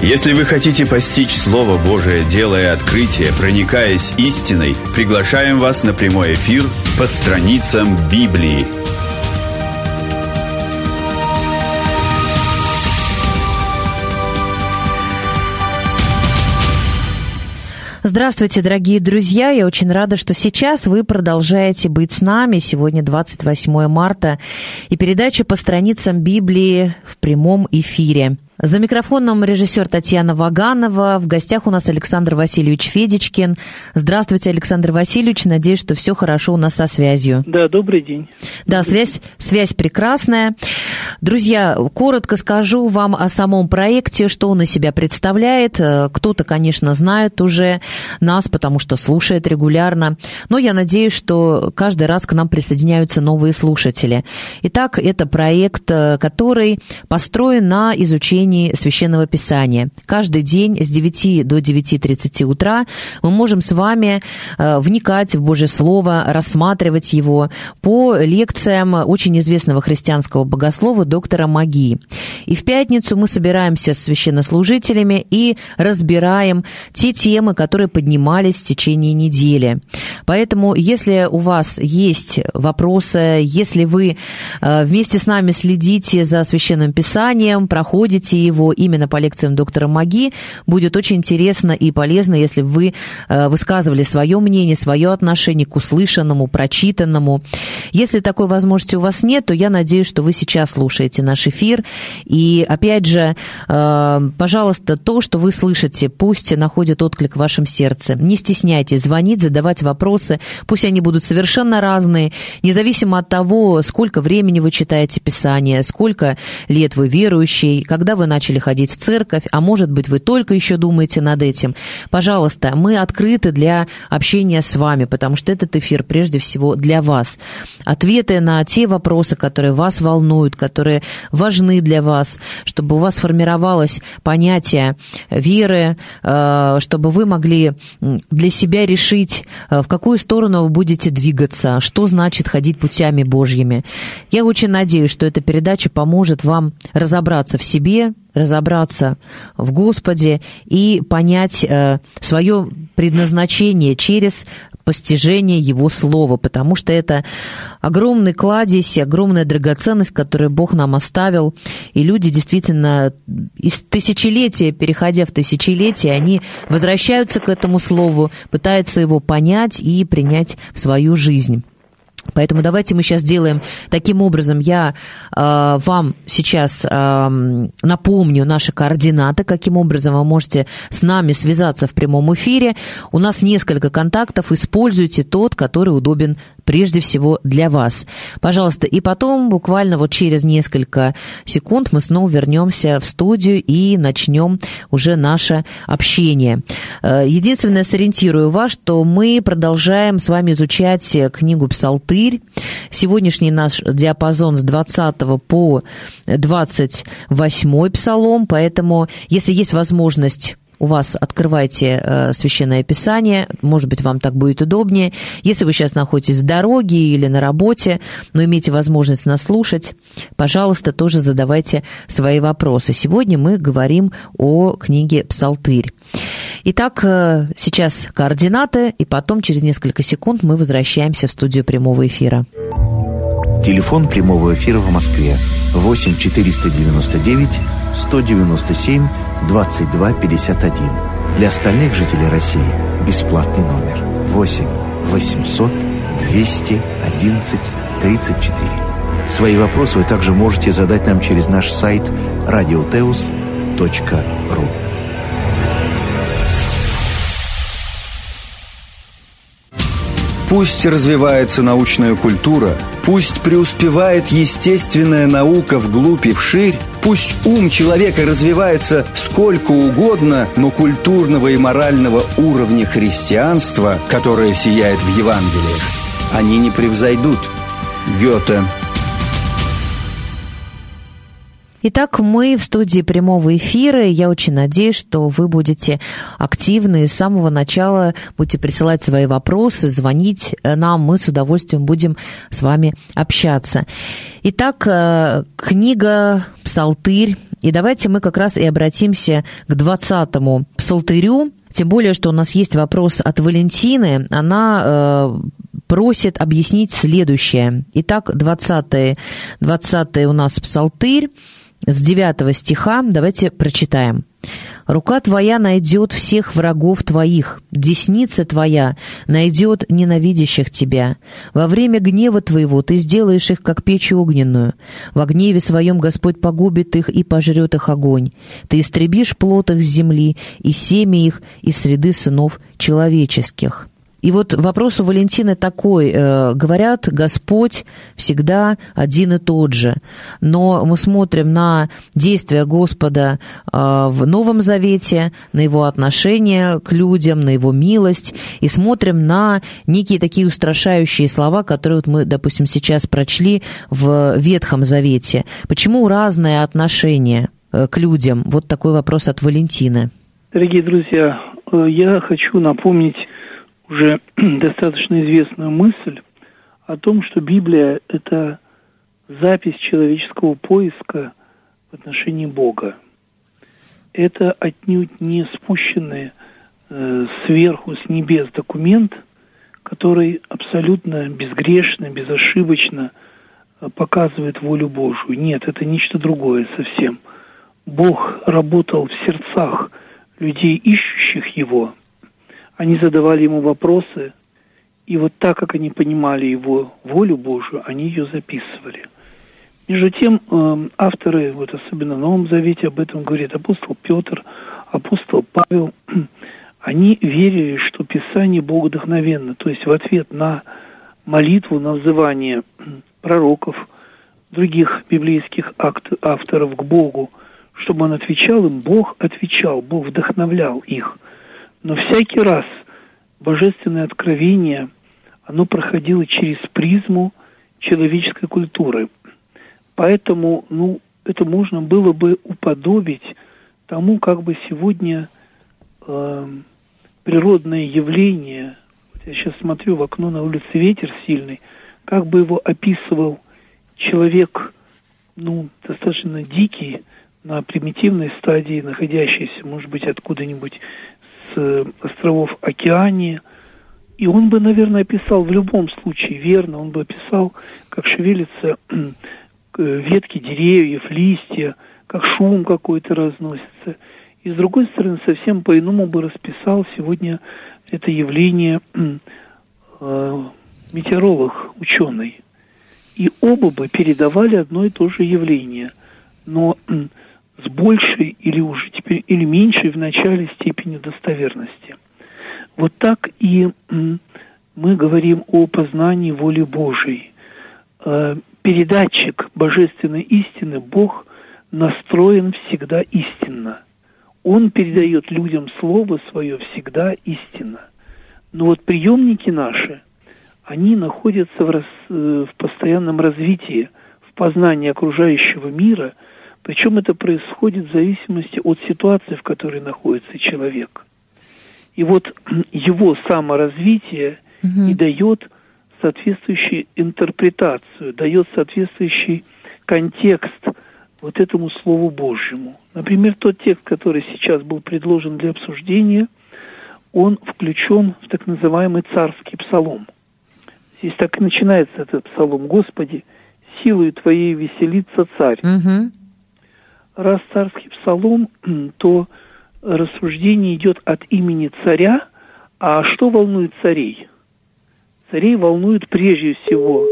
Если вы хотите постичь Слово Божие, делая открытие, проникаясь истиной, приглашаем вас на прямой эфир по страницам Библии. Здравствуйте, дорогие друзья! Я очень рада, что сейчас вы продолжаете быть с нами. Сегодня 28 марта, и передача по страницам Библии в прямом эфире. За микрофоном режиссер Татьяна Ваганова. В гостях у нас Александр Васильевич Федичкин. Здравствуйте, Александр Васильевич. Надеюсь, что все хорошо у нас со связью. Да, добрый день. Да, связь прекрасная. Друзья, коротко скажу вам о самом проекте, что он из себя представляет. Кто-то, конечно, знает уже нас, потому что слушает регулярно. Но я надеюсь, что каждый раз к нам присоединяются новые слушатели. Итак, это проект, который построен на изучении Священного Писания. Каждый день с 9 до 9:30 утра мы можем с вами вникать в Божье Слово, рассматривать его по лекциям очень известного христианского богослова доктора Маги. И в пятницу мы собираемся с священнослужителями и разбираем те темы, которые поднимались в течение недели. Поэтому, если у вас есть вопросы, если вы вместе с нами следите за Священным Писанием, проходите его именно по лекциям доктора Маги, будет очень интересно и полезно, если вы высказывали свое мнение, свое отношение к услышанному, прочитанному. Если такой возможности у вас нет, то я надеюсь, что вы сейчас слушаете наш эфир. И опять же, пожалуйста, то, что вы слышите, пусть находит отклик в вашем сердце. Не стесняйтесь звонить, задавать вопросы. Пусть они будут совершенно разные, независимо от того, сколько времени вы читаете Писание, сколько лет вы верующий, когда вы начали ходить в церковь, а может быть, вы только еще думаете над этим. Пожалуйста, мы открыты для общения с вами, потому что этот эфир прежде всего для вас. Ответы на те вопросы, которые вас волнуют, которые важны для вас, чтобы у вас формировалось понятие веры, чтобы вы могли для себя решить, в какую сторону вы будете двигаться, что значит ходить путями Божьими. Я очень надеюсь, что эта передача поможет вам разобраться в себе, разобраться в Господе и понять свое предназначение через постижение Его Слова, потому что это огромный кладезь, огромная драгоценность, которую Бог нам оставил, и люди действительно из тысячелетия, переходя в тысячелетия, они возвращаются к этому Слову, пытаются его понять и принять в свою жизнь. Поэтому давайте мы сейчас сделаем таким образом. Я вам сейчас напомню наши координаты, каким образом вы можете с нами связаться в прямом эфире. У нас несколько контактов, используйте тот, который удобен прежде всего для вас. Пожалуйста, и потом буквально вот через несколько секунд мы снова вернемся в студию и начнем уже наше общение. Единственное, сориентирую вас, что мы продолжаем с вами изучать книгу «Псалтырь». Сегодняшний наш диапазон с 20 по 28 псалом, поэтому, если есть возможность, у вас открывайте Священное Писание, может быть, вам так будет удобнее. Если вы сейчас находитесь в дороге или на работе, но имеете возможность нас слушать, пожалуйста, тоже задавайте свои вопросы. Сегодня мы говорим о книге «Псалтырь». Итак, сейчас координаты, и потом через несколько секунд мы возвращаемся в студию прямого эфира. Телефон прямого эфира в Москве 8 499 197 22 51. Для остальных жителей России бесплатный номер 8 800 211 34. Свои вопросы вы также можете задать нам через наш сайт radioteus.ru. Пусть развивается научная культура, пусть преуспевает естественная наука вглубь и вширь, пусть ум человека развивается сколько угодно, но культурного и морального уровня христианства, которое сияет в Евангелиях, они не превзойдут. Гёте. Итак, мы в студии прямого эфира, и я очень надеюсь, что вы будете активны с самого начала, будете присылать свои вопросы, звонить нам, мы с удовольствием будем с вами общаться. Итак, книга «Псалтырь» И давайте мы как раз и обратимся к 20-му псалтырю, тем более, что у нас есть вопрос от Валентины. Она просит объяснить следующее. Итак, 20-й у нас псалтырь с 9 стиха. Давайте прочитаем. «Рука твоя найдет всех врагов твоих, десница твоя найдет ненавидящих тебя. Во время гнева твоего ты сделаешь их, как печь огненную. Во гневе своем Господь погубит их и пожрет их огонь. Ты истребишь плод их с земли и семя их из среды сынов человеческих». И вот вопрос у Валентины такой. Говорят, Господь всегда один и тот же. Но мы смотрим на действия Господа в Новом Завете, на Его отношение к людям, на Его милость, и смотрим на некие такие устрашающие слова, которые вот мы, допустим, сейчас прочли в Ветхом Завете. Почему разное отношение к людям? Вот такой вопрос от Валентины. Дорогие друзья, я хочу напомнить уже достаточно известную мысль о том, что Библия – это запись человеческого поиска в отношении Бога. Это отнюдь не спущенный сверху, с небес документ, который абсолютно безгрешно, безошибочно показывает волю Божию. Нет, это нечто другое совсем. Бог работал в сердцах людей, ищущих Его. Они задавали Ему вопросы, и вот так, как они понимали Его волю Божию, они ее записывали. Между тем, авторы, вот особенно в Новом Завете, об этом говорит апостол Петр, апостол Павел, они верили, что Писание богодухновенно, то есть в ответ на молитву, на взывание пророков, других библейских авторов к Богу, чтобы Он отвечал им, Бог отвечал, Бог вдохновлял их. Но всякий раз божественное откровение, оно проходило через призму человеческой культуры. Поэтому, это можно было бы уподобить тому, как бы сегодня природное явление, вот я сейчас смотрю в окно, на улице ветер сильный, как бы его описывал человек, достаточно дикий, на примитивной стадии, находящийся, может быть, откуда-нибудь с островов Океании, и он бы, наверное, описал в любом случае верно, он бы описал, как шевелятся ветки деревьев, листья, как шум какой-то разносится. И, с другой стороны, совсем по-иному бы расписал сегодня это явление метеоролог, ученый. И оба бы передавали одно и то же явление, но с большей или уже теперь или меньшей в начале степенью достоверности. Вот так и мы говорим о познании воли Божией. Передатчик божественной истины, Бог, настроен всегда истинно. Он передает людям Слово Свое всегда истинно. Но вот приемники наши, они находятся в постоянном развитии, в познании окружающего мира, причем это происходит в зависимости от ситуации, в которой находится человек. И вот его саморазвитие и дает соответствующую интерпретацию, дает соответствующий контекст вот этому Слову Божьему. Например, тот текст, который сейчас был предложен для обсуждения, он включен в так называемый царский псалом. Здесь так и начинается этот псалом: «Господи, силою Твоей веселится царь». Раз царский псалом, то рассуждение идет от имени царя. А что волнует царей? Царей волнуют прежде всего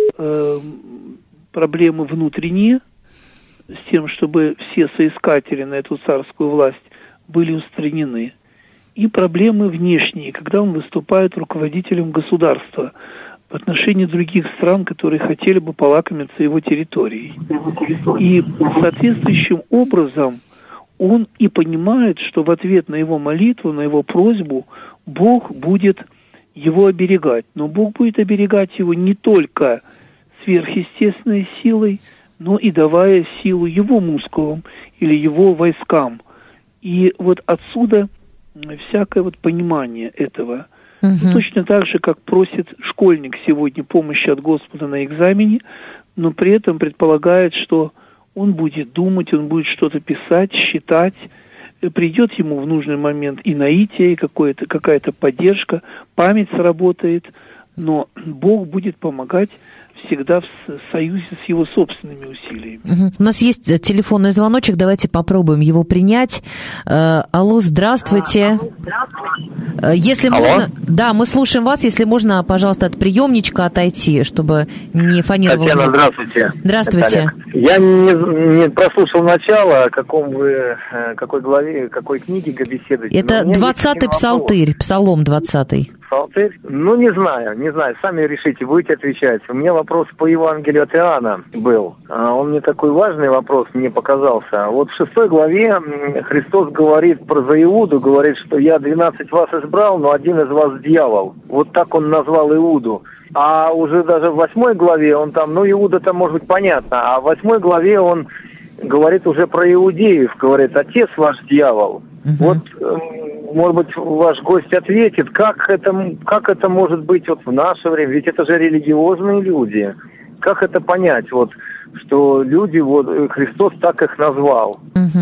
проблемы внутренние, с тем, чтобы все соискатели на эту царскую власть были устранены, и проблемы внешние, когда он выступает руководителем государства в отношении других стран, которые хотели бы полакомиться его территорией. И соответствующим образом он и понимает, что в ответ на его молитву, на его просьбу, Бог будет его оберегать. Но Бог будет оберегать его не только сверхъестественной силой, но и давая силу его мускулам или его войскам. И вот отсюда всякое вот понимание этого. Точно так же, как просит школьник сегодня помощи от Господа на экзамене, но при этом предполагает, что он будет думать, он будет что-то писать, считать, придет ему в нужный момент и наитие, и какая-то поддержка, память сработает, но Бог будет помогать всегда в союзе с его собственными усилиями. У нас есть телефонный звоночек, давайте попробуем его принять. Алло, здравствуйте. Если можно, да, мы слушаем вас. Если можно, пожалуйста, от приемничка отойти, чтобы не фонировал. Татьяна, здравствуйте. Здравствуйте. Я не прослушал начало, какой главе, какой книги беседуете. Это 20-й псалтырь, Псалом 20-й. Псалтырь? Ну, не знаю, сами решите, будете отвечать. У меня вопрос по Евангелию от Иоанна был. Он мне такой важный вопрос, мне показался. Вот в 6 главе Христос говорит про Иуду, говорит, что я 12 вас избрал, но один из вас дьявол. Вот так он назвал Иуду. А уже даже в 8 главе он там, Иуда-то может быть понятно, а в 8 главе он говорит уже про иудеев, говорит, отец ваш дьявол. Вот, может быть, ваш гость ответит, как это может быть вот в наше время, ведь это же религиозные люди. Как это понять, вот, что люди, вот, Христос так их назвал.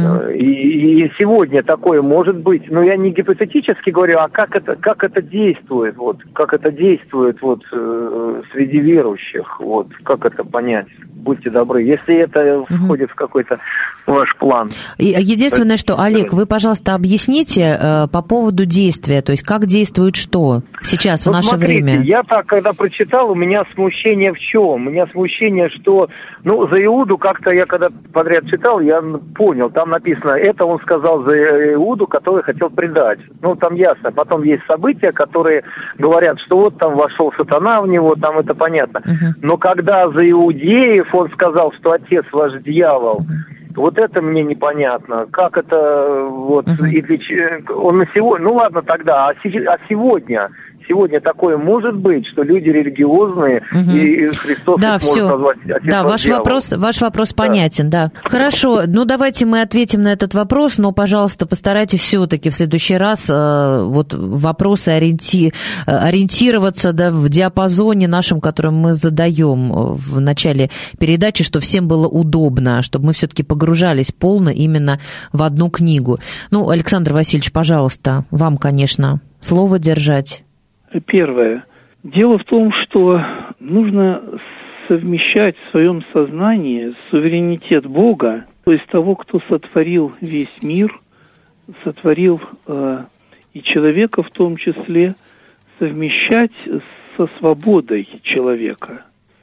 И сегодня такое может быть, я не гипотетически говорю, а как это действует, вот, как это действует вот среди верующих, вот, как это понять? Будьте добры, если это входит в какой-то ваш план. Единственное, что, Олег, вы, пожалуйста, объясните по поводу действия, то есть как действует что сейчас в наше время? Я так, когда прочитал, у меня смущение в чем? У меня смущение, что, за Иуду как-то я, когда подряд читал, я понял, там написано, это он сказал за Иуду, который хотел предать. Там ясно. Потом есть события, которые говорят, что вот там вошел сатана в него, там это понятно. Но когда за иудеев он сказал, что отец ваш дьявол, вот это мне непонятно. Как это вот и он на сегодня, ладно тогда, а сегодня? Сегодня такое может быть, что люди религиозные, и Христос может назвать отец ваш дьявол. Ваш вопрос понятен, да. Хорошо, давайте мы ответим на этот вопрос, но, пожалуйста, постарайтесь все-таки в следующий раз вот вопросы ориентироваться в диапазоне нашем, который мы задаем в начале передачи, чтобы всем было удобно, чтобы мы все-таки погружались полно именно в одну книгу. Александр Васильевич, пожалуйста, вам, конечно, слово держать. Первое. Дело в том, что нужно совмещать в своем сознании суверенитет Бога, то есть того, кто сотворил весь мир, сотворил и человека в том числе, совмещать со свободой человека.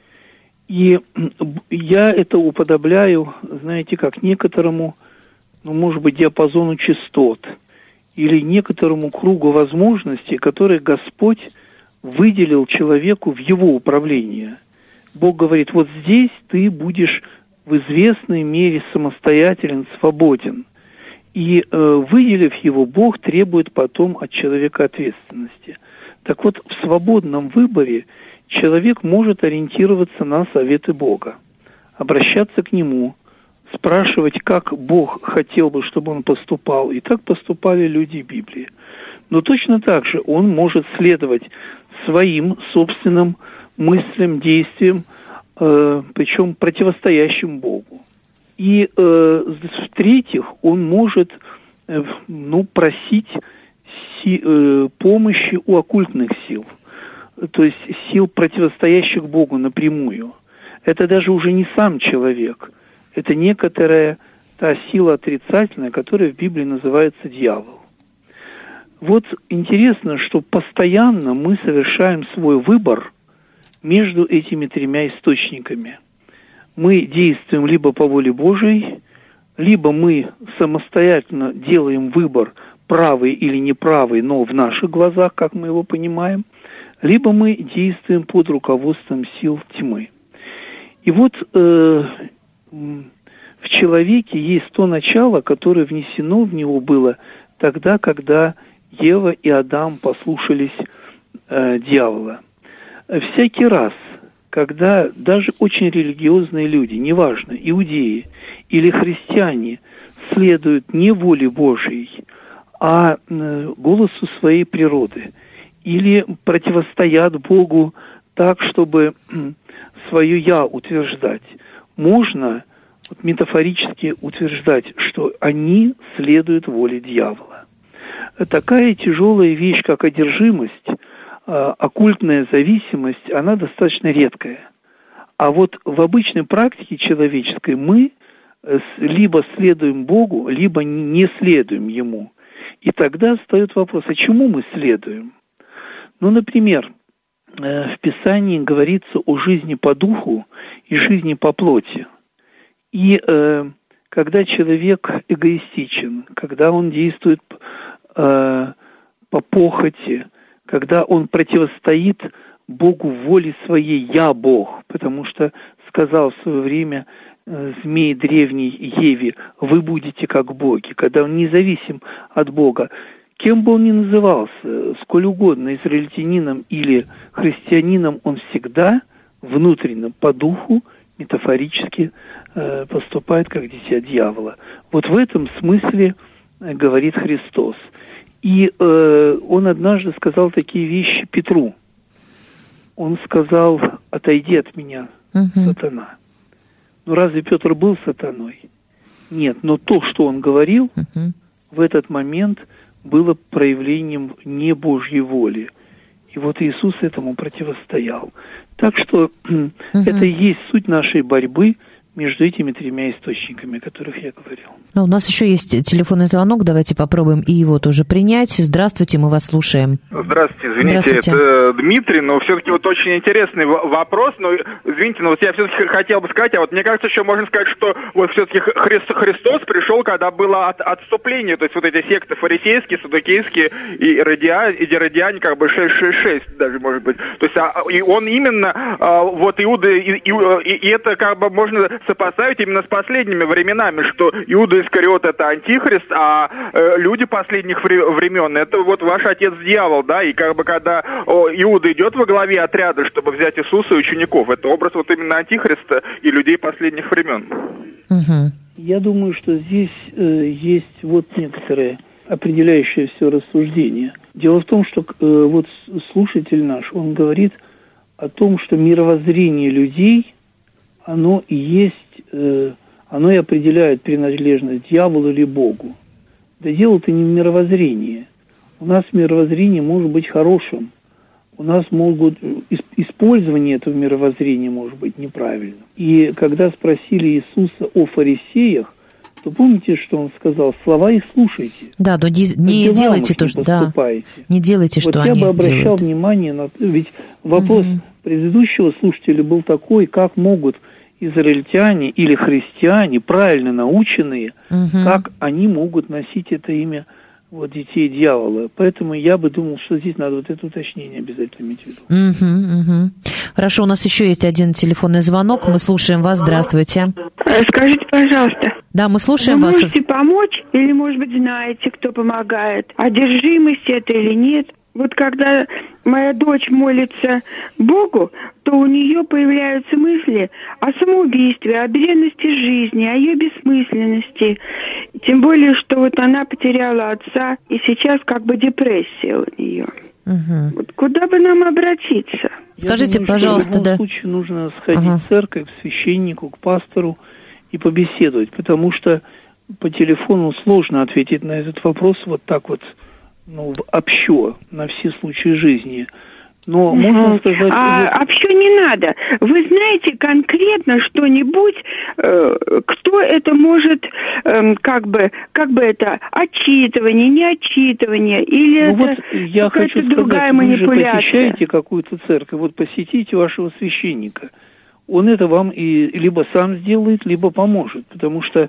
И я это уподобляю, знаете, как некоторому, может быть, диапазону частот, или некоторому кругу возможностей, которые Господь выделил человеку в его управление. Бог говорит, вот здесь ты будешь в известной мере самостоятелен, свободен. И выделив его, Бог требует потом от человека ответственности. Так вот, в свободном выборе человек может ориентироваться на советы Бога, обращаться к Нему, спрашивать, как Бог хотел бы, чтобы он поступал. И так поступали люди Библии. Но точно так же он может следовать своим собственным мыслям, действиям, причем противостоящим Богу. И, в-третьих, он может просить помощи у оккультных сил, то есть сил, противостоящих Богу напрямую. Это даже уже не сам человек. Это некоторая та сила отрицательная, которая в Библии называется дьявол. Вот интересно, что постоянно мы совершаем свой выбор между этими тремя источниками. Мы действуем либо по воле Божией, либо мы самостоятельно делаем выбор, правый или неправый, но в наших глазах, как мы его понимаем, либо мы действуем под руководством сил тьмы. И вот в человеке есть то начало, которое внесено в него было тогда, когда Ева и Адам послушались дьявола. Всякий раз, когда даже очень религиозные люди, неважно, иудеи или христиане, следуют не воле Божией, а голосу своей природы, или противостоят Богу так, чтобы свое «я» утверждать, можно метафорически утверждать, что они следуют воле дьявола. Такая тяжелая вещь, как одержимость, оккультная зависимость, она достаточно редкая. А вот в обычной практике человеческой мы либо следуем Богу, либо не следуем Ему. И тогда встает вопрос, а чему мы следуем? Ну, например, в Писании говорится о жизни по духу и жизни по плоти. И когда человек эгоистичен, когда он действует по похоти, когда он противостоит Богу в воле своей «я Бог», потому что сказал в свое время змей древней Еве: «Вы будете как боги», когда он независим от Бога, кем бы он ни назывался, сколь угодно, израильтянином или христианином, он всегда внутренне, по духу, метафорически поступает как дитя дьявола. Вот в этом смысле говорит Христос. И он однажды сказал такие вещи Петру. Он сказал: «Отойди от меня, сатана». Ну разве Петр был сатаной? Нет, но то, что он говорил, в этот момент было проявлением не Божьей воли. И вот Иисус этому противостоял. Так что это и есть суть нашей борьбы между этими тремя источниками, о которых я говорил. У нас еще есть телефонный звонок, давайте попробуем и его тоже принять. Здравствуйте, мы вас слушаем. Здравствуйте, извините, это Дмитрий, но все-таки вот очень интересный вопрос, но извините, но вот я все-таки хотел бы сказать, а вот мне кажется, еще можно сказать, что вот все-таки Христос пришел, когда было отступление, то есть вот эти секты фарисейские, саддукейские и иродиане, как бы 666 даже, может быть, то есть и он именно, вот Иуда, и это как бы можно сопоставить именно с последними временами, что Иуда Искариот — это антихрист, а люди последних времен — это вот ваш отец дьявол, да, и как бы когда Иуда идет во главе отряда, чтобы взять Иисуса и учеников, это образ вот именно антихриста и людей последних времен. Я думаю, что здесь есть вот некоторые определяющие все рассуждения. Дело в том, что вот слушатель наш, он говорит о том, что мировоззрение людей, оно и есть, оно и определяет принадлежность дьяволу или Богу. Да дело-то не в мировоззрении. У нас мировоззрение может быть хорошим. У нас могут использование этого мировоззрения может быть неправильным. И когда спросили Иисуса о фарисеях, то помните, что он сказал? Слова их слушайте. Да, но не делайте то, что... Да, не делайте, что они делают. Вот я бы обращал внимание на... Ведь вопрос предыдущего слушателя был такой, как могут израильтяне или христиане, правильно наученные, как они могут носить это имя вот детей дьявола. Поэтому я бы думал, что здесь надо вот это уточнение обязательно иметь в виду. Хорошо, у нас еще есть один телефонный звонок. Мы слушаем вас. Здравствуйте. Скажите, пожалуйста. Да, мы слушаем вас. Вы можете помочь или, может быть, знаете, кто помогает? Одержимость это или нет? Вот когда моя дочь молится Богу, то у нее появляются мысли о самоубийстве, о бренности жизни, о ее бессмысленности. Тем более, что вот она потеряла отца, и сейчас как бы депрессия у нее. Вот куда бы нам обратиться? Скажите, пожалуйста, в любом случае нужно сходить в церковь, к священнику, к пастору и побеседовать, потому что по телефону сложно ответить на этот вопрос вот так вот, общо, на все случаи жизни. Но можно сказать... Общо не надо. Вы знаете конкретно что-нибудь, кто это может, как бы это, отчитывание, не отчитывание, или ну это вот я хочу сказать, другая манипуляция? Вы же посещаете какую-то церковь, вот посетите вашего священника. Он это вам и либо сам сделает, либо поможет, потому что,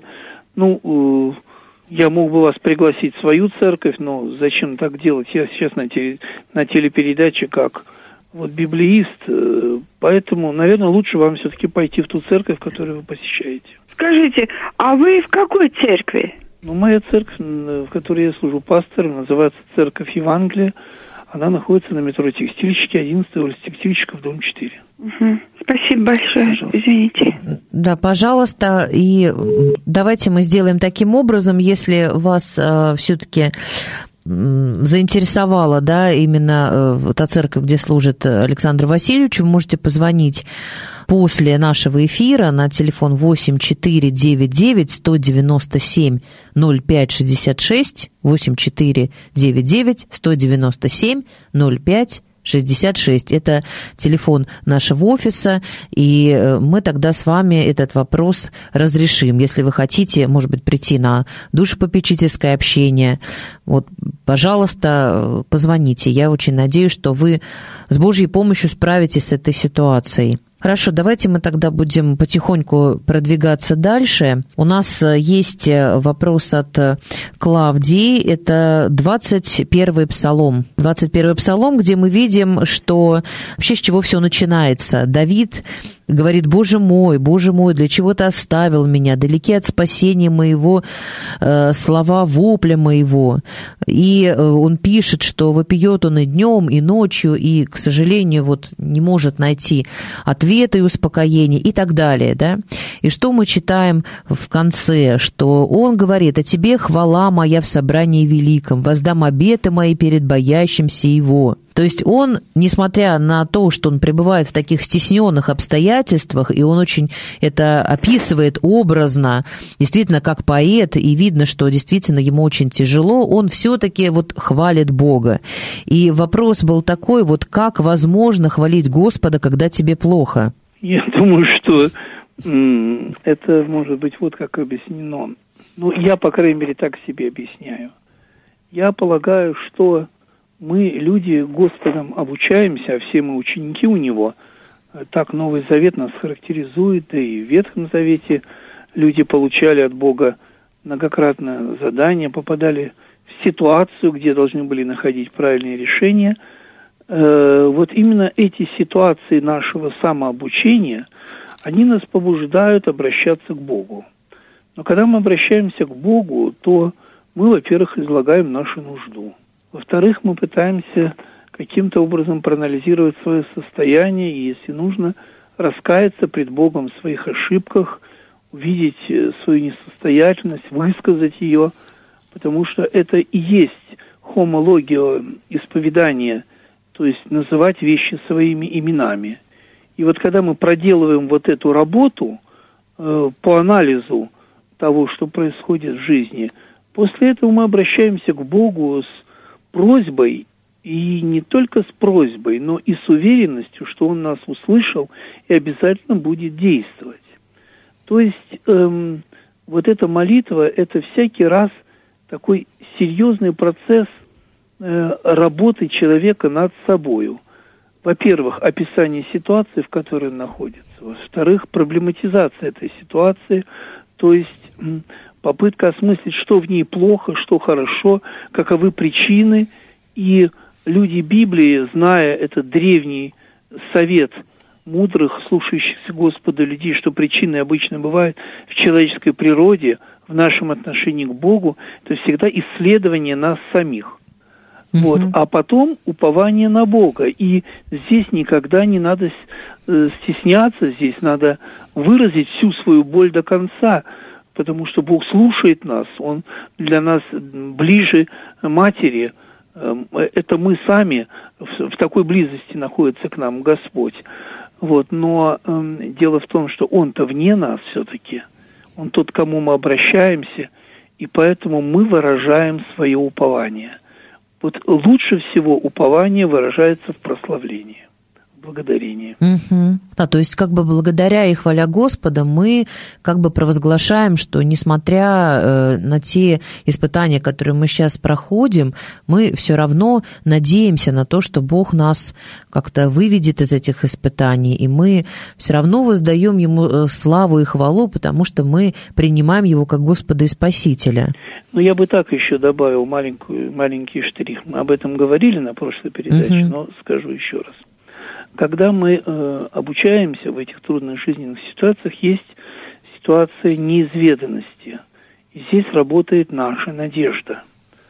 я мог бы вас пригласить в свою церковь, но зачем так делать? Я сейчас на телепередаче как вот библеист, поэтому, наверное, лучше вам все-таки пойти в ту церковь, которую вы посещаете. Скажите, а вы в какой церкви? Моя церковь, в которой я служу пастором, называется Церковь Евангелия. Она находится на метро Текстильщики, 11 улица Текстильщиков, дом 4. Спасибо большое. Пожалуйста. Извините. Да, пожалуйста. И давайте мы сделаем таким образом, если вас все-таки заинтересовала, да, именно та церковь, где служит Александр Васильевич, вы можете позвонить после нашего эфира на телефон 8499-197-05-66, 8499-197-05-66. 66. Это телефон нашего офиса, и мы тогда с вами этот вопрос разрешим. Если вы хотите, может быть, прийти на душепопечительское общение, вот, пожалуйста, позвоните. Я очень надеюсь, что вы с Божьей помощью справитесь с этой ситуацией. Хорошо, давайте мы тогда будем потихоньку продвигаться дальше. У нас есть вопрос от Клавдии. Это 21-й псалом. 21-й псалом, где мы видим, что вообще с чего все начинается. Давид говорит: Боже мой, для чего ты оставил меня? Далеки от спасения моего слова вопля моего». И он пишет, что вопиет он и днем, и ночью, и, к сожалению, вот не может найти ответа и успокоения, и так далее. Да? И что мы читаем в конце? Что он говорит: «О тебе хвала моя в собрании великом, воздам обеты мои перед боящимся его». То есть он, несмотря на то, что он пребывает в таких стесненных обстоятельствах, и он очень это описывает образно, действительно, как поэт, и видно, что действительно ему очень тяжело, он все-таки вот хвалит Бога. И вопрос был такой: вот как возможно хвалить Господа, когда тебе плохо? Я думаю, что это может быть вот как объяснено. Ну, я, по крайней мере, так себе объясняю. Я полагаю, что мы, люди, Господом обучаемся, а все мы ученики у Него. Так Новый Завет нас характеризует, да и в Ветхом Завете люди получали от Бога многократно задания, попадали в ситуацию, где должны были находить правильные решения. Вот именно эти ситуации нашего самообучения, они нас побуждают обращаться к Богу. Но когда мы обращаемся к Богу, то мы, во-первых, излагаем нашу нужду. Во-вторых, мы пытаемся каким-то образом проанализировать свое состояние и, если нужно, раскаяться пред Богом в своих ошибках, увидеть свою несостоятельность, высказать ее, потому что это и есть хомология, исповедание, то есть называть вещи своими именами. И вот когда мы проделываем вот эту работу по анализу того, что происходит в жизни, после этого мы обращаемся к Богу с просьбой, и не только с просьбой, но и с уверенностью, что Он нас услышал и обязательно будет действовать. То есть вот эта молитва, это всякий раз такой серьезный процесс работы человека над собою. Во-первых, описание ситуации, в которой он находится. Во-вторых, проблематизация этой ситуации, то есть попытка осмыслить, что в ней плохо, что хорошо, каковы причины. И люди Библии, зная этот древний совет мудрых, слушающихся Господа людей, что причины обычно бывают в человеческой природе, в нашем отношении к Богу, это всегда исследование нас самих. Вот. А потом упование на Бога. И здесь никогда не надо стесняться, здесь надо выразить всю свою боль до конца, потому что Бог слушает нас, Он для нас ближе матери. Это мы сами, в такой близости находится к нам Господь. Вот. Но дело в том, что Он-то вне нас все-таки. Он тот, к кому мы обращаемся, и поэтому мы выражаем свое упование. Вот лучше всего упование выражается в прославлении, в благодарении. Да, то есть как бы благодаря и хваля Господа мы как бы провозглашаем, что несмотря на те испытания, которые мы сейчас проходим, мы все равно надеемся на то, что Бог нас как-то выведет из этих испытаний, и мы все равно воздаем Ему славу и хвалу, потому что мы принимаем Его как Господа и Спасителя. Ну, я бы так еще добавил маленький штрих. Мы об этом говорили на прошлой передаче, но скажу еще раз. Когда мы обучаемся в этих трудных жизненных ситуациях, есть ситуация неизведанности. И здесь работает наша надежда.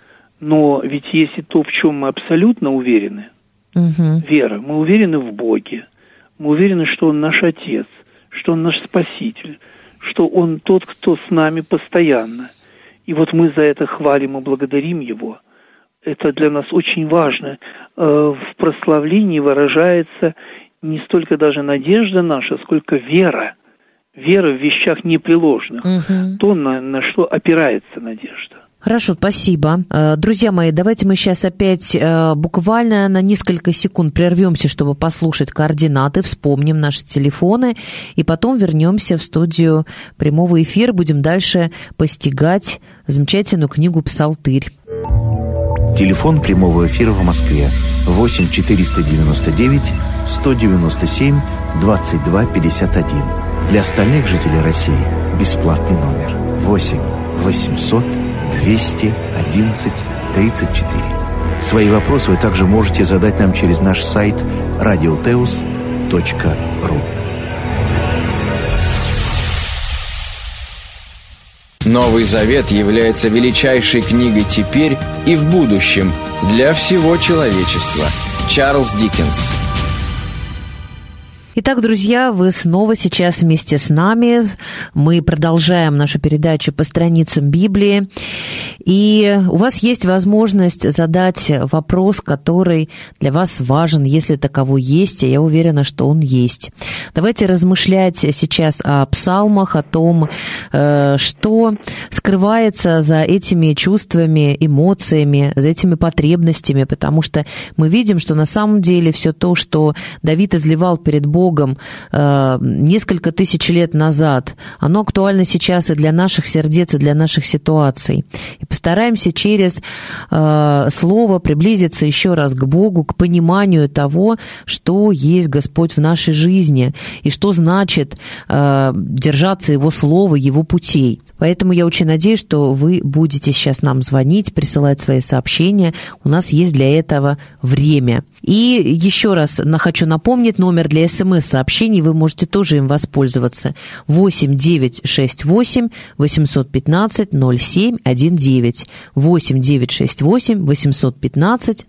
Но ведь есть и то, в чем мы абсолютно уверены. Вера. Мы уверены в Боге. Мы уверены, что Он наш Отец, что Он наш Спаситель, что Он тот, кто с нами постоянно. И вот мы за это хвалим и благодарим Его. Это для нас очень важно. В прославлении выражается не столько даже надежда наша, сколько вера. Вера в вещах непреложных. То, на что опирается надежда. Хорошо, спасибо. Друзья мои, давайте мы сейчас опять буквально на несколько секунд прервемся, чтобы послушать координаты, вспомним наши телефоны, и потом вернемся в студию прямого эфира, будем дальше постигать замечательную книгу «Псалтырь». Телефон прямого эфира в Москве 8 499 197 22 51. Для остальных жителей России бесплатный номер 8 800 211 34. Свои вопросы вы также можете задать нам через наш сайт radioteus.ru. Новый Завет является величайшей книгой теперь и в будущем для всего человечества. Чарльз Диккенс. Итак, друзья, вы снова сейчас вместе с нами. Мы продолжаем нашу передачу по страницам Библии. И у вас есть возможность задать вопрос, который для вас важен, если таковой есть, и я уверена, что он есть. Давайте размышлять сейчас о псалмах, о том, что скрывается за этими чувствами, эмоциями, за этими потребностями, потому что мы видим, что на самом деле все то, что Давид изливал перед Богом несколько тысяч лет назад, оно актуально сейчас и для наших сердец, и для наших ситуаций. И постараемся через Слово приблизиться еще раз к Богу, к пониманию того, что есть Господь в нашей жизни, и что значит держаться Его Слова, Его путей. Поэтому я очень надеюсь, что вы будете сейчас нам звонить, присылать свои сообщения. У нас есть для этого время. И еще раз хочу напомнить, номер для СМС-сообщений, вы можете тоже им воспользоваться. 8 968 815 0719. 8 968 815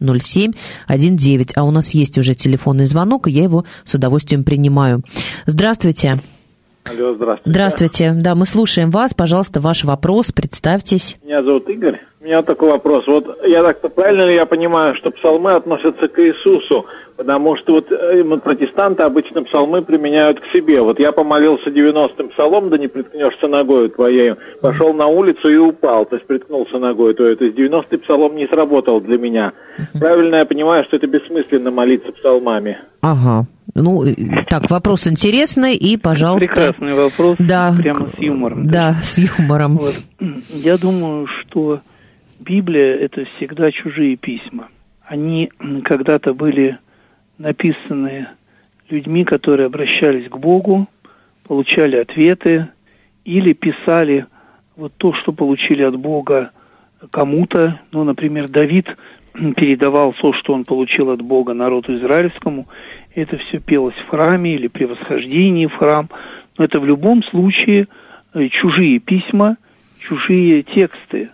0719. А у нас есть уже телефонный звонок, и я его с удовольствием принимаю. Здравствуйте. Алло, здравствуйте. Здравствуйте. Да, мы слушаем вас. Пожалуйста, ваш вопрос, представьтесь. Меня зовут Игорь. У меня такой вопрос. Вот правильно ли я понимаю, что псалмы относятся к Иисусу? Потому что протестанты обычно псалмы применяют к себе. Вот я помолился 90-м псалом, да не приткнешься ногою твоею. Пошел на улицу и упал, то есть приткнулся ногой твоей. То есть 90-й псалом не сработал для меня. Правильно я понимаю, что это бессмысленно молиться псалмами? Ага. Ну, так, вопрос интересный, и, пожалуйста... Прекрасный вопрос, да, прямо с юмором. Да, с юмором. Вот. Я думаю, что Библия – это всегда чужие письма. Они когда-то были написаны людьми, которые обращались к Богу, получали ответы, или писали вот то, что получили от Бога кому-то. Ну, например, Давид передавал то, что он получил от Бога народу израильскому. Это все пелось в храме или при восхождении в храм. Но это в любом случае чужие письма, чужие тексты.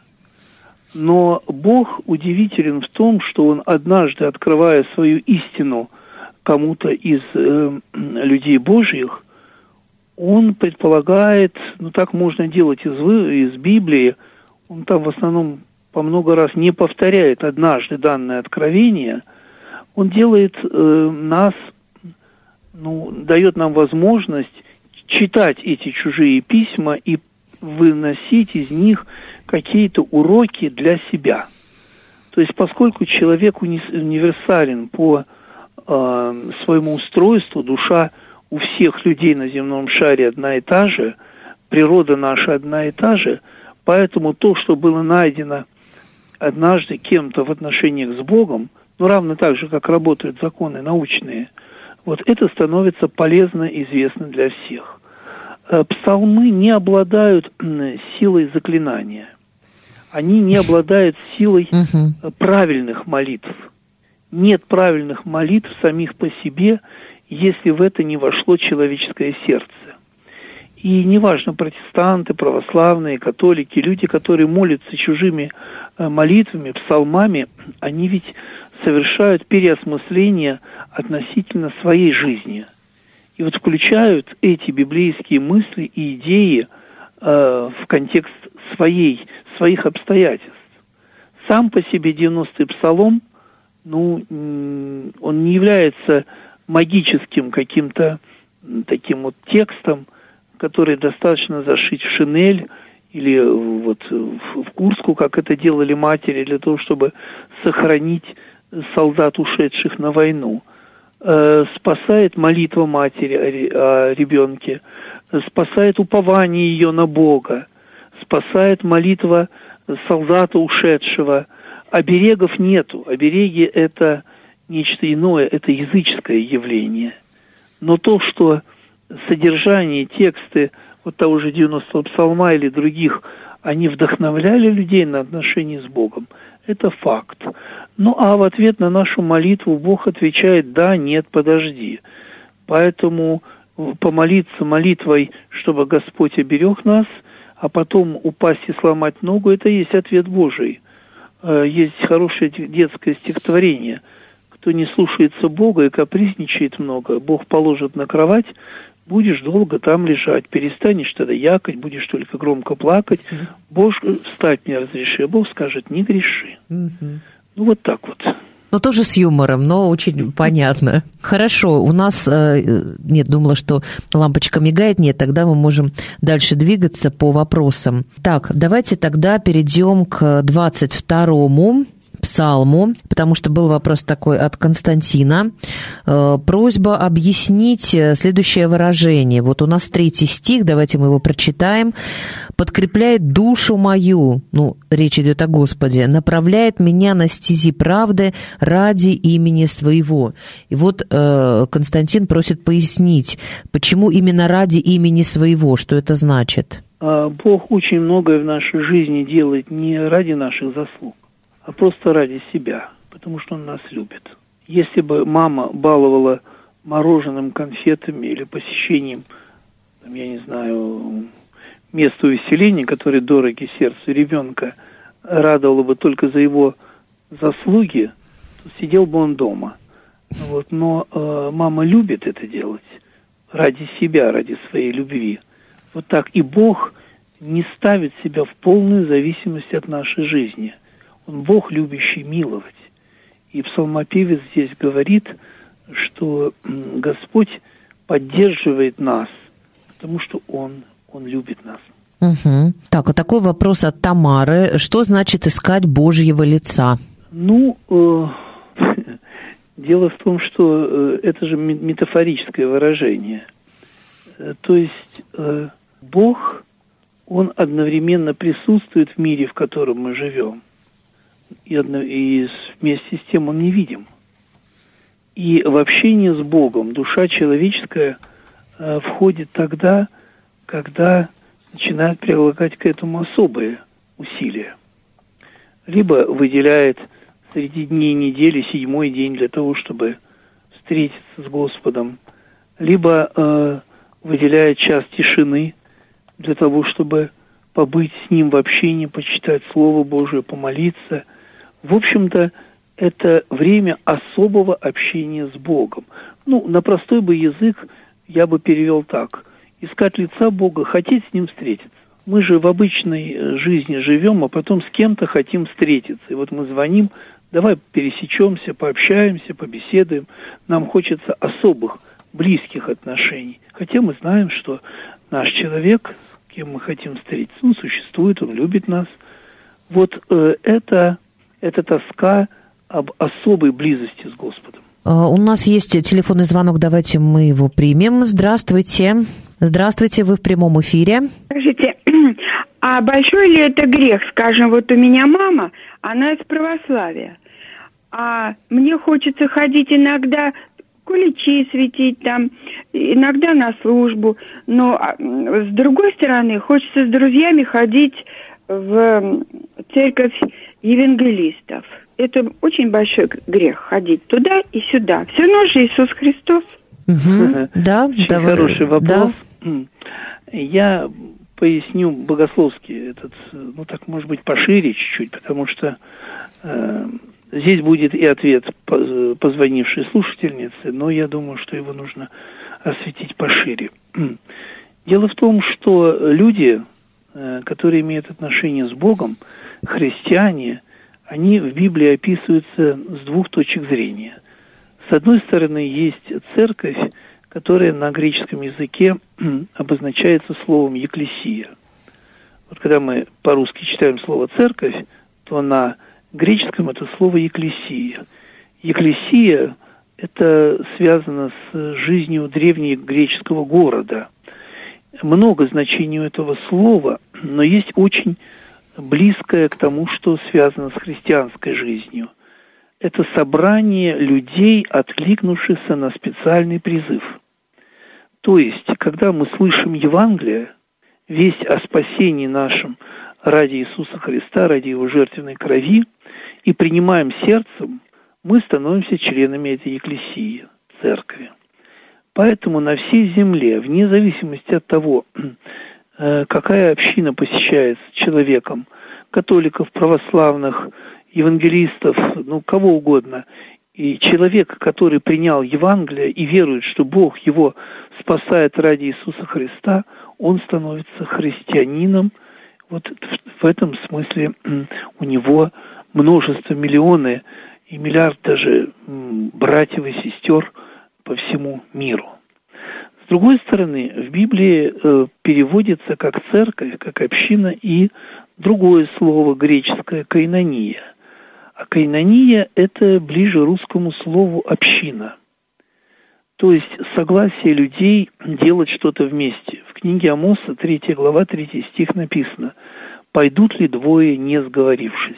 Но Бог удивителен в том, что Он однажды, открывая свою истину кому-то из людей Божьих, Он предполагает, ну так можно делать из Библии, Он там в основном по много раз не повторяет однажды данное откровение, Он делает нас, дает нам возможность читать эти чужие письма и выносить из них какие-то уроки для себя. То есть, поскольку человек универсален по своему устройству, душа у всех людей на земном шаре одна и та же, природа наша одна и та же, поэтому то, что было найдено однажды кем-то в отношениях с Богом, равно так же, как работают законы научные, вот это становится полезно и известно для всех. Псалмы не обладают силой заклинания. Они не обладают силой правильных молитв. Нет правильных молитв самих по себе, если в это не вошло человеческое сердце. И неважно, протестанты, православные, католики, люди, которые молятся чужими молитвами, псалмами, они ведь совершают переосмысление относительно своей жизни. И вот включают эти библейские мысли и идеи в контекст своих обстоятельств. Сам по себе 90-й псалом, он не является магическим каким-то таким вот текстом, который достаточно зашить в шинель или вот в куртку, как это делали матери, для того, чтобы сохранить солдат, ушедших на войну. Спасает молитва матери о ребенке, спасает упование ее на Бога, спасает молитва солдата ушедшего. Оберегов нету. Обереги — это нечто иное, это языческое явление. Но то, что содержание, тексты вот того же 90-го псалма или других, они вдохновляли людей на отношения с Богом, это факт. Ну, а в ответ на нашу молитву Бог отвечает: да, нет, подожди. Поэтому помолиться молитвой, чтобы Господь оберег нас, а потом упасть и сломать ногу, это и есть ответ Божий. Есть хорошее детское стихотворение: кто не слушается Бога и капризничает много, Бог положит на кровать, будешь долго там лежать, перестанешь тогда якать, будешь только громко плакать. Бог, встать мне разреши, а Бог скажет: не греши. Ну, вот так вот. Но тоже с юмором, но очень понятно. Хорошо, у нас... Нет, думала, что лампочка мигает. Нет, тогда мы можем дальше двигаться по вопросам. Так, давайте тогда перейдем к 22-му псалму, потому что был вопрос такой от Константина. Просьба объяснить следующее выражение. Вот у нас 3-й стих, давайте мы его прочитаем. «Подкрепляет душу мою», ну, речь идет о Господе, «направляет меня на стези правды ради имени своего». И вот Константин просит пояснить, почему именно ради имени своего, что это значит? Бог очень многое в нашей жизни делает не ради наших заслуг, а просто ради себя, потому что Он нас любит. Если бы мама баловала мороженым, конфетами или посещением, там, я не знаю, места увеселения, которые дороги сердцу ребенка, радовала бы только за его заслуги, то сидел бы он дома. Вот. Но мама любит это делать ради себя, ради своей любви. Вот так. И Бог не ставит себя в полную зависимость от нашей жизни. Он Бог, любящий миловать. И псалмопевец здесь говорит, что Господь поддерживает нас, потому что Он любит нас. Угу. Так, вот такой вопрос от Тамары. Что значит искать Божьего лица? Ну, дело в том, что это же метафорическое выражение. То есть Бог, Он одновременно присутствует в мире, в котором мы живем, и вместе с тем Он невидим. И в общение с Богом душа человеческая входит тогда, когда начинает прилагать к этому особые усилия. Либо выделяет среди дней недели 7-й день для того, чтобы встретиться с Господом, либо выделяет час тишины для того, чтобы побыть с Ним в общении, почитать Слово Божие, помолиться. В общем-то, это время особого общения с Богом. Ну, на простой бы язык я бы перевел так: искать лица Бога, хотеть с Ним встретиться. Мы же в обычной жизни живем, а потом с кем-то хотим встретиться. И вот мы звоним: давай пересечемся, пообщаемся, побеседуем. Нам хочется особых, близких отношений. Хотя мы знаем, что наш человек, с кем мы хотим встретиться, он существует, он любит нас. Вот это тоска об особой близости с Господом. У нас есть телефонный звонок, давайте мы его примем. Здравствуйте. Здравствуйте, вы в прямом эфире. Скажите, а большой ли это грех? Скажем, вот у меня мама, она из православия, а мне хочется ходить иногда, куличи светить там, иногда на службу, но с другой стороны, хочется с друзьями ходить в церковь евангелистов. Это очень большой грех ходить туда и сюда. Все равно же Иисус Христос. Да, очень хороший вопрос. Я поясню богословски этот, ну так, может быть, пошире чуть-чуть, потому что здесь будет и ответ позвонившей слушательницы, но я думаю, что его нужно осветить пошире. Дело в том, что люди, которые имеют отношение с Богом, христиане, они в Библии описываются с двух точек зрения. С одной стороны, есть церковь, которая на греческом языке обозначается словом «екклесия». Вот когда мы по-русски читаем слово «церковь», то на греческом это слово «екклесия». Екклесия – это связано с жизнью древнегреческого города. Много значений у этого слова, но есть очень близкое к тому, что связано с христианской жизнью. Это собрание людей, откликнувшихся на специальный призыв. То есть, когда мы слышим Евангелие, весть о спасении нашем ради Иисуса Христа, ради Его жертвенной крови, и принимаем сердцем, мы становимся членами этой екклесии, церкви. Поэтому на всей земле, вне зависимости от того, какая община посещается человеком, католиков, православных, евангелистов, кого угодно, и человек, который принял Евангелие и верует, что Бог его спасает ради Иисуса Христа, он становится христианином. Вот в этом смысле у него множество, миллионы и миллиард даже братьев и сестер по всему миру. С другой стороны, в Библии переводится как церковь, как община и другое слово греческое «коинония». А коинония – это ближе русскому слову «община». То есть согласие людей делать что-то вместе. В книге Амоса, 3 глава, 3 стих написано: «Пойдут ли двое, не сговорившись?»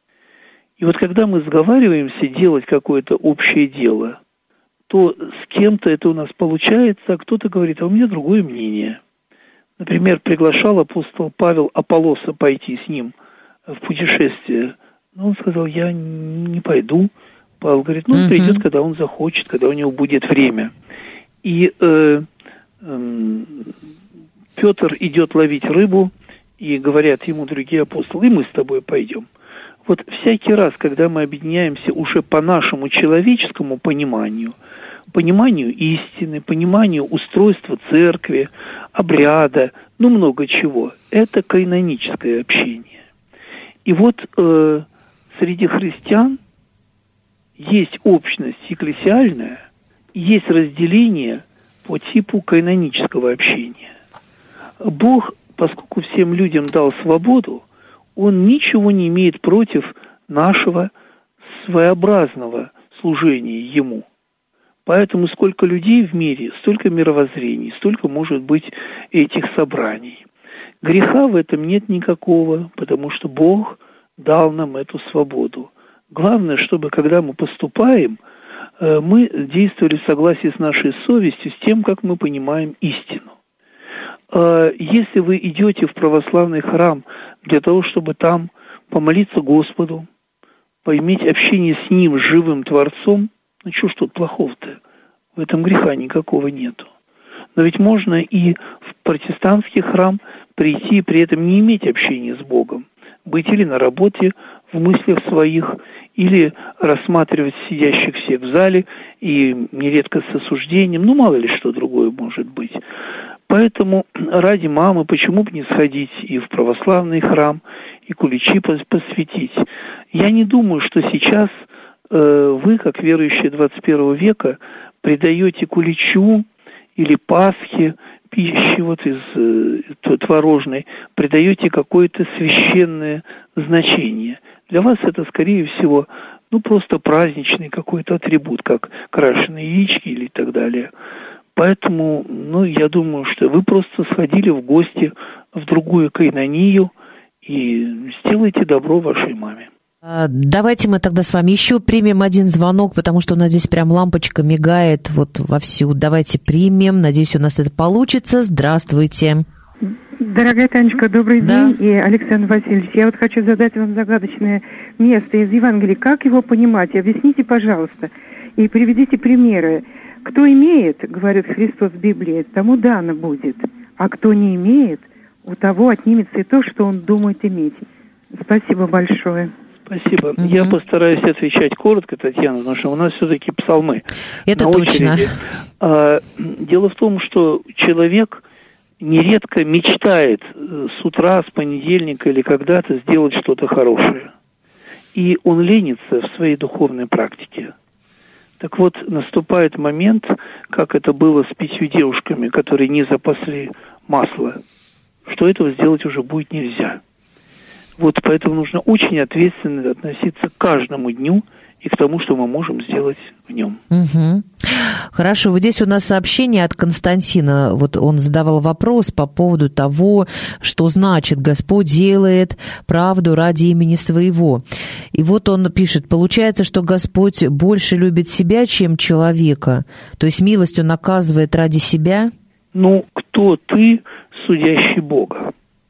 И вот когда мы сговариваемся делать какое-то общее дело, то с кем-то это у нас получается, а кто-то говорит: а у меня другое мнение. Например, приглашал апостол Павел Аполлоса пойти с ним в путешествие. Но он сказал: я не пойду. Павел говорит: он придет, когда он захочет, когда у него будет время. И Петр идет ловить рыбу, и говорят ему другие апостолы: и мы с тобой пойдем. Вот всякий раз, когда мы объединяемся уже по нашему человеческому пониманию истины, пониманию устройства церкви, обряда, много чего, это коиноническое общение. И вот среди христиан есть общность екклесиальная, есть разделение по типу коинонического общения. Бог, поскольку всем людям дал свободу, Он ничего не имеет против нашего своеобразного служения Ему. Поэтому сколько людей в мире, столько мировоззрений, столько может быть этих собраний. Греха в этом нет никакого, потому что Бог дал нам эту свободу. Главное, чтобы когда мы поступаем, мы действовали в согласии с нашей совестью, с тем, как мы понимаем истину. Если вы идете в православный храм для того, чтобы там помолиться Господу, поиметь общение с Ним, с живым Творцом, что ж тут плохого-то? В этом греха никакого нету. Но ведь можно и в протестантский храм прийти и при этом не иметь общения с Богом, быть или на работе в мыслях своих, или рассматривать сидящих всех в зале, и нередко с осуждением, мало ли что другое может быть. Поэтому ради мамы почему бы не сходить и в православный храм, и куличи посвятить. Я не думаю, что сейчас вы, как верующие 21 века, придаете куличу или Пасхе, пищи из творожной, придаете какое-то священное значение. Для вас это, скорее всего, просто праздничный какой-то атрибут, как крашеные яички или так далее. Поэтому, я думаю, что вы просто сходили в гости в другую коинонию и сделайте добро вашей маме. Давайте мы тогда с вами еще примем один звонок, потому что у нас здесь прям лампочка мигает вовсю. Давайте примем. Надеюсь, у нас это получится. Здравствуйте. Дорогая Танечка, добрый день. И Александр Васильевич, я хочу задать вам загадочное место из Евангелия. Как его понимать? Объясните, пожалуйста, и приведите примеры. Кто имеет, говорит Христос в Библии, тому дано будет, а кто не имеет, у того отнимется и то, что он думает иметь. Спасибо большое. Спасибо. Я постараюсь отвечать коротко, Татьяна, потому что у нас все-таки псалмы. Это точно. Дело в том, что человек нередко мечтает с утра, с понедельника или когда-то сделать что-то хорошее. И он ленится в своей духовной практике. Так вот, наступает момент, как это было с 5 девушками, которые не запасли масло, что этого сделать уже будет нельзя. Вот поэтому нужно очень ответственно относиться к каждому дню и к тому, что мы можем сделать в нем. Угу. Хорошо, вот здесь у нас сообщение от Константина. Вот он задавал вопрос по поводу того, что значит «Господь делает правду ради имени своего». И вот он пишет: получается, что Господь больше любит себя, чем человека? То есть милость Он оказывает ради себя? Ну, кто ты, судящий Бога?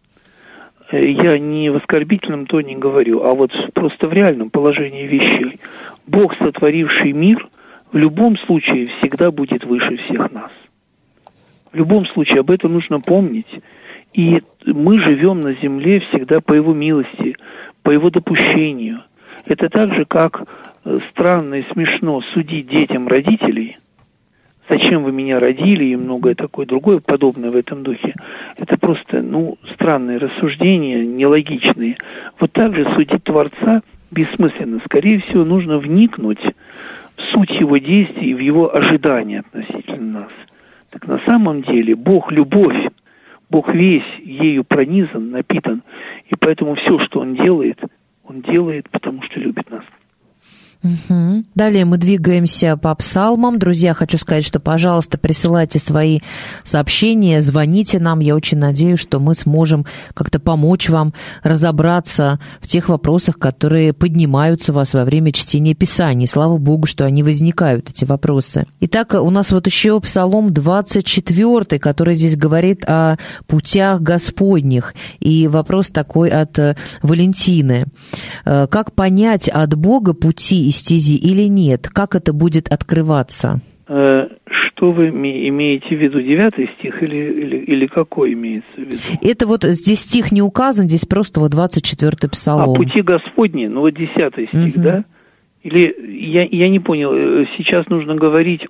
Я не в оскорбительном тоне говорю, а вот просто в реальном положении вещей. Бог, сотворивший мир, в любом случае всегда будет выше всех нас. В любом случае об этом нужно помнить. И мы живем на земле всегда по Его милости, по Его допущению. Это так же, как странно и смешно судить детям родителей. Зачем вы меня родили, и многое такое другое подобное в этом духе. Это просто, странные рассуждения, нелогичные. Вот так же судить Творца бессмысленно. Скорее всего, нужно вникнуть в суть Его действий и в Его ожидания относительно нас. Так на самом деле Бог — любовь, Бог весь ею пронизан, напитан, и поэтому все, что Он делает, потому что любит нас. Угу. Далее мы двигаемся по псалмам. Друзья, хочу сказать, что, пожалуйста, присылайте свои сообщения, звоните нам. Я очень надеюсь, что мы сможем как-то помочь вам разобраться в тех вопросах, которые поднимаются у вас во время чтения Писаний. Слава Богу, что они возникают, эти вопросы. Итак, у нас вот еще Псалом 24, который здесь говорит о путях Господних. И вопрос такой от Валентины. Как понять от Бога пути и стези или нет? Как это будет открываться? Что вы имеете в виду, 9 стих или какой имеется в виду? Это вот здесь стих не указан, здесь просто вот 24-й Псалом. А пути Господни, 10 стих, да? Или я не понял, сейчас нужно говорить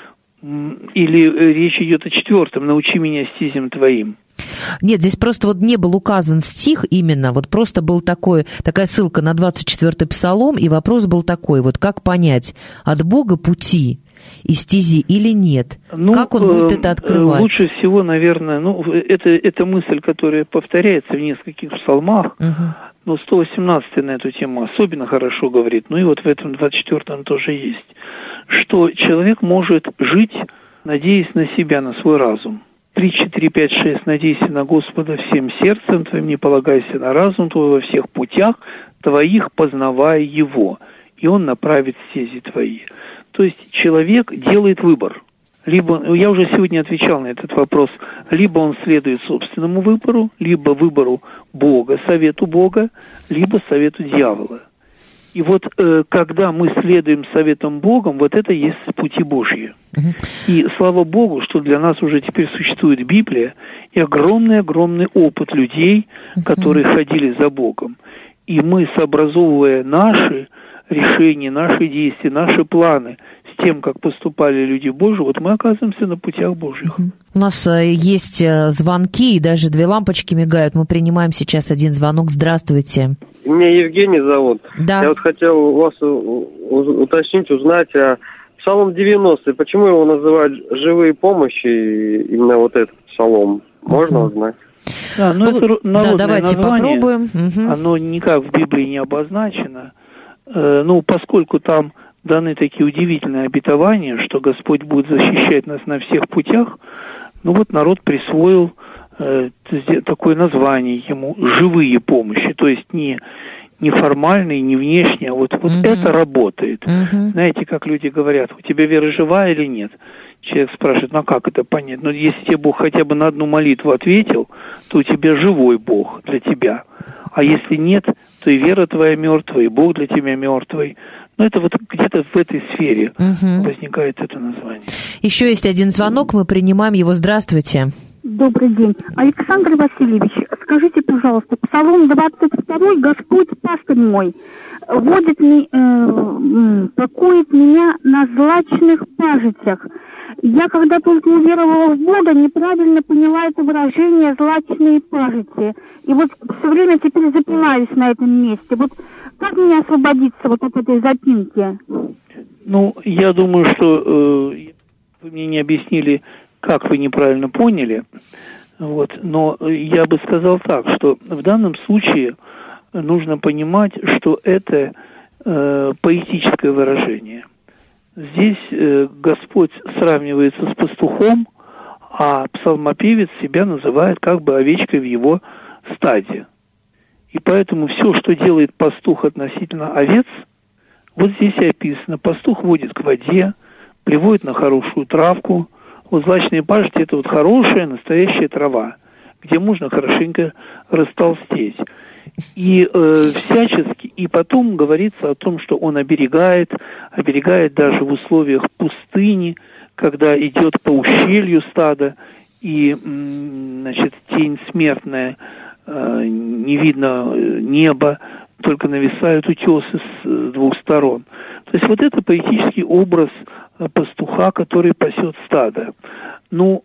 или речь идет о 4, научи меня стезям твоим. Нет, здесь просто вот не был указан стих именно, вот просто был такая ссылка на 24-й Псалом, и вопрос был такой, вот как понять, от Бога пути и стези или нет? Как Он будет это открывать? Лучше всего, наверное, это мысль, которая повторяется в нескольких псалмах, но 118-й на эту тему особенно хорошо говорит, и вот в этом 24-м тоже есть, что человек может жить, надеясь на себя, на свой разум. 3, 4, 5, 6. Надейся на Господа всем сердцем твоим, не полагайся на разум твой, во всех путях твоих познавая Его, и Он направит стези твои. То есть человек делает выбор. Либо, я уже сегодня отвечал на этот вопрос, либо он следует собственному выбору, либо выбору Бога, совету Бога, либо совету дьявола. И вот когда мы следуем советам Богом, вот это есть пути Божьи. И слава Богу, что для нас уже теперь существует Библия и огромный-огромный опыт людей, которые ходили за Богом. И мы, сообразовывая наши решения, наши действия, наши планы с тем, как поступали люди Божьи, вот мы оказываемся на путях Божьих. У нас есть звонки, и даже 2 лампочки мигают. Мы принимаем сейчас один звонок. Здравствуйте. Меня Евгений зовут. Да. Я вот хотел у вас уточнить, узнать о Псалом 90. Почему его называют «живые помощи», именно вот этот псалом? Можно узнать? Да, это народное давайте название, попробуем. Оно никак в Библии не обозначено. Поскольку там даны такие удивительные обетования, что Господь будет защищать нас на всех путях, народ присвоил такое название ему «живые помощи», то есть не формальные, не внешние, а вот это работает. Знаете, как люди говорят, у тебя вера живая или нет? Человек спрашивает, как это понять? Если тебе Бог хотя бы на одну молитву ответил, то у тебя живой Бог для тебя. А если нет, то и вера твоя мертвая, и Бог для тебя мертвый. Это вот где-то в этой сфере возникает это название. Еще есть один звонок, мы принимаем его. Здравствуйте. Добрый день. Александр Васильевич, скажите, пожалуйста, Псалом 22, «Господь пастырь мой, покоит меня на злачных пажитях». Я, когда только уверовала в Бога, неправильно поняла это выражение «злачные пажити». И вот все время теперь запинаюсь на этом месте. Вот как мне освободиться от этой запинки? Ну, я думаю, что вы мне не объяснили, как вы неправильно поняли. Вот. Но я бы сказал так, что в данном случае нужно понимать, что это поэтическое выражение. Здесь Господь сравнивается с пастухом, а псалмопевец себя называет как бы овечкой в его стаде. И поэтому все, что делает пастух относительно овец, вот здесь и описано. Пастух водит к воде, приводит на хорошую травку. Вот злачные пажити — это вот хорошая, настоящая трава, где можно хорошенько растолстеть. И всячески, и потом говорится о том, что он оберегает даже в условиях пустыни, когда идет по ущелью стада, и, значит, тень смертная, не видно неба, только нависают утесы с двух сторон. То есть вот это поэтический образ пастуха, который пасет стадо. Ну,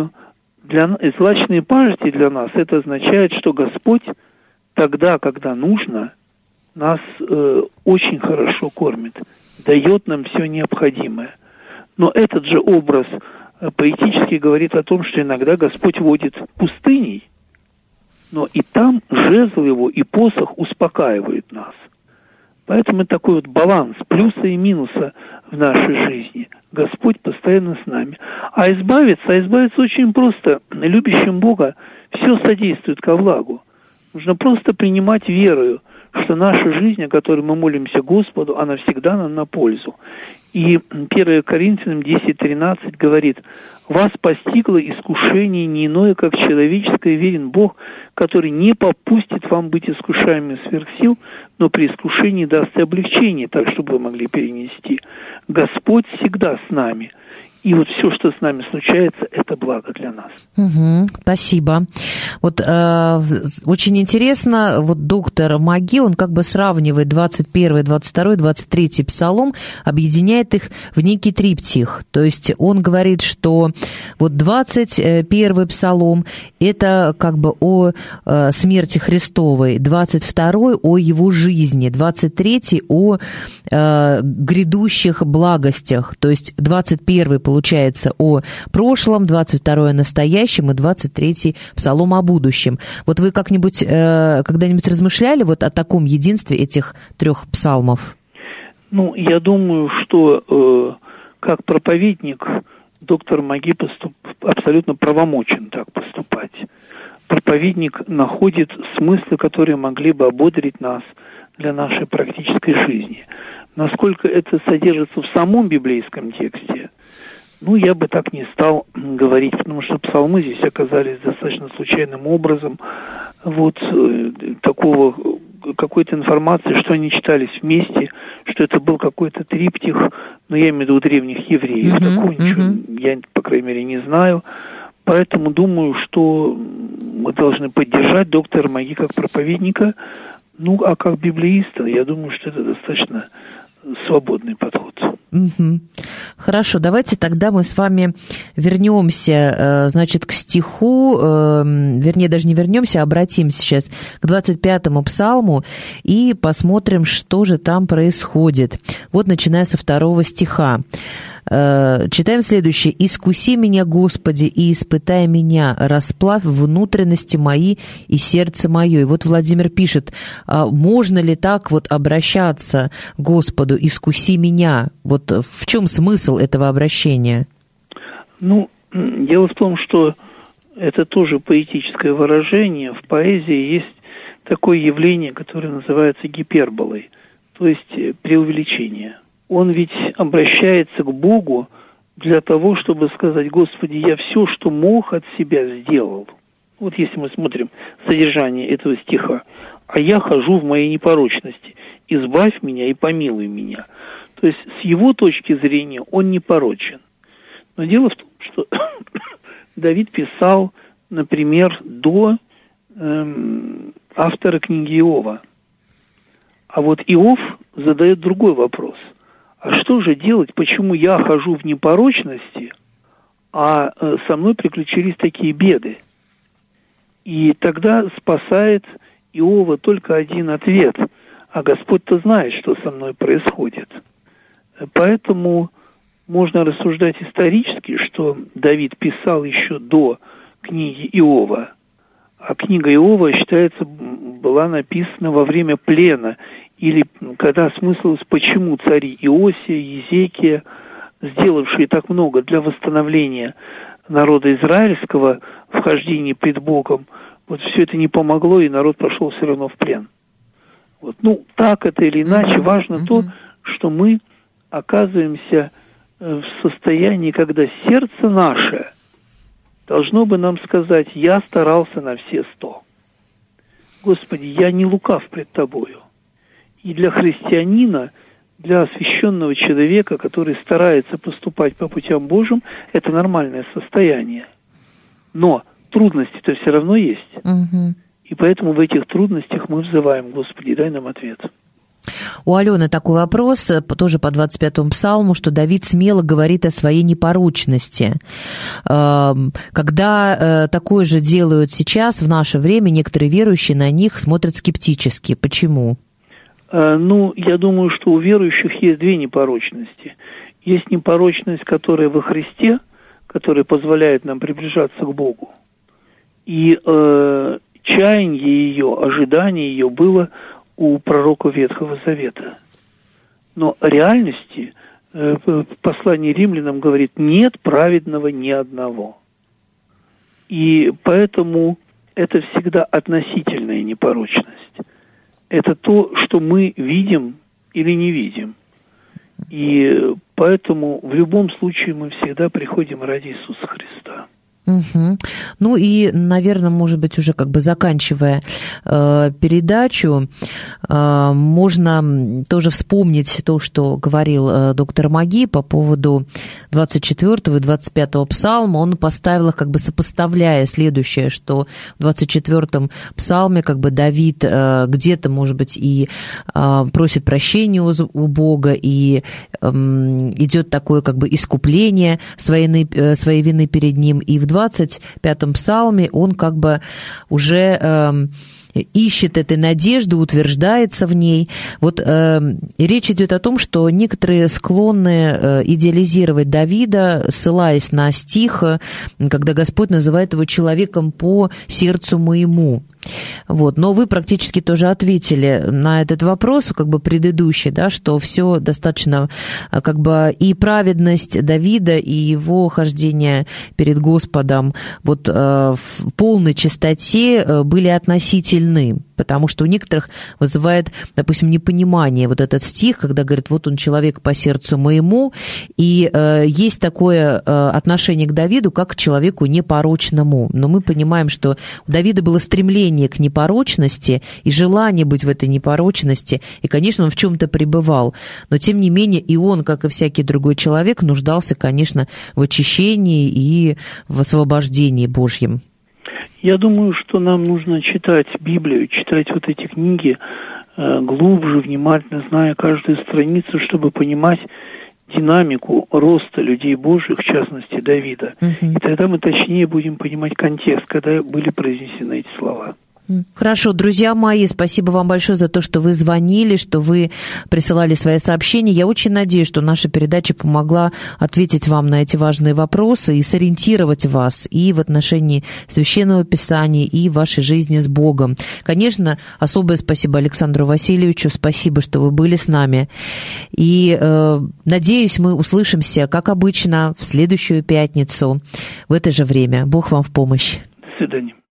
злачные пажити для нас это означает, что Господь тогда, когда нужно, нас очень хорошо кормит, дает нам все необходимое. Но этот же образ поэтически говорит о том, что иногда Господь водит пустыней, но и там жезл его и посох успокаивает нас. Поэтому такой вот баланс плюса и минуса в нашей жизни. Господь постоянно с нами. А избавиться очень просто. Любящим Бога все содействует ко благу. Нужно просто принимать верою, что наша жизнь, о которой мы молимся Господу, она всегда нам на пользу. И 1 Коринфянам 10:13 говорит: «Вас постигло искушение не иное, как человеческое, верен Бог, который не попустит вам быть искушаемыми сверх сил, но при искушении даст и облегчение, так, чтобы вы могли перенести. Господь всегда с нами». И вот все, что с нами случается, это благо для нас. Спасибо. Вот очень интересно, вот доктор Маги, он как бы сравнивает 21, 22, 23 псалом, объединяет их в некий триптих. То есть он говорит, что вот 21 псалом – это как бы о смерти Христовой, 22 о его жизни, 23 о грядущих благостях, то есть 21 получается о прошлом, 22 о настоящем и 23 псалом о будущем. Вот вы как-нибудь когда-нибудь размышляли вот о таком единстве этих трех псалмов? Ну, я думаю, что как проповедник доктор Маги абсолютно правомочен так поступать. Проповедник находит смыслы, которые могли бы ободрить нас для нашей практической жизни. Насколько это содержится в самом библейском тексте, ну, я бы так не стал говорить, потому что псалмы здесь оказались достаточно случайным образом. Вот какой-то информации, что они читались вместе, что это был какой-то триптих, но я имею в виду у древних евреев. Такого ничего я, по крайней мере, не знаю. Поэтому думаю, что мы должны поддержать доктора Маги как проповедника, ну, а как библеиста, я думаю, что это достаточно свободный подход. Хорошо, давайте тогда мы с вами вернемся, значит, к стиху, вернее, даже не вернемся, а обратимся сейчас к 25-му псалму и посмотрим, что же там происходит. Вот, начиная со 2 стиха. Читаем следующее. «Искуси меня, Господи, и испытай меня, расплавь внутренности мои и сердце мое». И вот Владимир пишет, можно ли так вот обращаться к Господу, «искуси меня»? Вот в чем смысл этого обращения? Ну, дело в том, что это тоже поэтическое выражение. В поэзии есть такое явление, которое называется гиперболой, то есть преувеличение. Он ведь обращается к Богу для того, чтобы сказать: «Господи, я все, что мог, от себя сделал». Вот если мы смотрим содержание этого стиха: «А я хожу в моей непорочности, избавь меня и помилуй меня». То есть с его точки зрения он непорочен. Но дело в том, что Давид писал, например, до автора книги Иова. А вот Иов задает другой вопрос. А что же делать, почему я хожу в непорочности, а со мной приключились такие беды? И тогда спасает Иова только один ответ. А Господь-то знает, что со мной происходит. Поэтому можно рассуждать исторически, что Давид писал еще до книги Иова. А книга Иова, считается, была написана во время плена, или когда осмыслилось, почему цари Иосия, Езекия, сделавшие так много для восстановления народа израильского в хождении пред Богом, вот все это не помогло, и народ пошел все равно в плен. Вот. Ну, так это или иначе, важно то, что мы оказываемся в состоянии, когда сердце наше должно бы нам сказать: я старался на все 100. Господи, я не лукав пред Тобою. И для христианина, для освященного человека, который старается поступать по путям Божьим, это нормальное состояние. Но трудности-то все равно есть. И поэтому в этих трудностях мы взываем: Господи, дай нам ответ. У Алены такой вопрос, тоже по 25-му псалму, что Давид смело говорит о своей непорочности. Когда такое же делают сейчас, в наше время, некоторые верующие на них смотрят скептически. Почему? Ну, я думаю, что у верующих есть две непорочности. Есть непорочность, которая во Христе, которая позволяет нам приближаться к Богу. И чаяние ее, ожидание ее было у пророка Ветхого Завета. Но реальности послание римлянам говорит: нет праведного ни одного. И поэтому это всегда относительная непорочность. Это то, что мы видим или не видим. И поэтому в любом случае мы всегда приходим ради Иисуса Христа. Ну и, наверное, может быть, уже как бы заканчивая передачу, можно тоже вспомнить то, что говорил доктор Маги по поводу 24 и 25 псалма. Он поставил их, как бы сопоставляя следующее, что в 24 псалме как бы Давид где-то, может быть, и просит прощения у Бога, и идет такое как бы искупление своей вины перед ним, и в 25-м псалме он как бы уже ищет этой надежды, утверждается в ней. Вот речь идет о том, что некоторые склонны идеализировать Давида, ссылаясь на стих, когда Господь называет его человеком по сердцу моему. Вот. Но вы практически тоже ответили на этот вопрос, как бы предыдущий, да, что все достаточно, как бы и праведность Давида, и его хождение перед Господом вот в полной чистоте были относительны, потому что у некоторых вызывает, допустим, непонимание вот этот стих, когда говорит: вот он человек по сердцу моему, и есть такое отношение к Давиду, как к человеку непорочному. Но мы понимаем, что у Давида было стремление к непорочности и желание быть в этой непорочности, и, конечно, он в чем-то пребывал, но, тем не менее, и он, как и всякий другой человек, нуждался, конечно, в очищении и в освобождении Божьем. Я думаю, что нам нужно читать Библию, читать вот эти книги глубже, внимательно, зная каждую страницу, чтобы понимать динамику роста людей Божьих, в частности Давида. И тогда мы точнее будем понимать контекст, когда были произнесены эти слова. Хорошо, друзья мои, спасибо вам большое за то, что вы звонили, что вы присылали свои сообщения. Я очень надеюсь, что наша передача помогла ответить вам на эти важные вопросы и сориентировать вас и в отношении Священного Писания, и в вашей жизни с Богом. Конечно, особое спасибо Александру Васильевичу, спасибо, что вы были с нами. И надеюсь, мы услышимся, как обычно, в следующую пятницу в это же время. Бог вам в помощь. До свидания.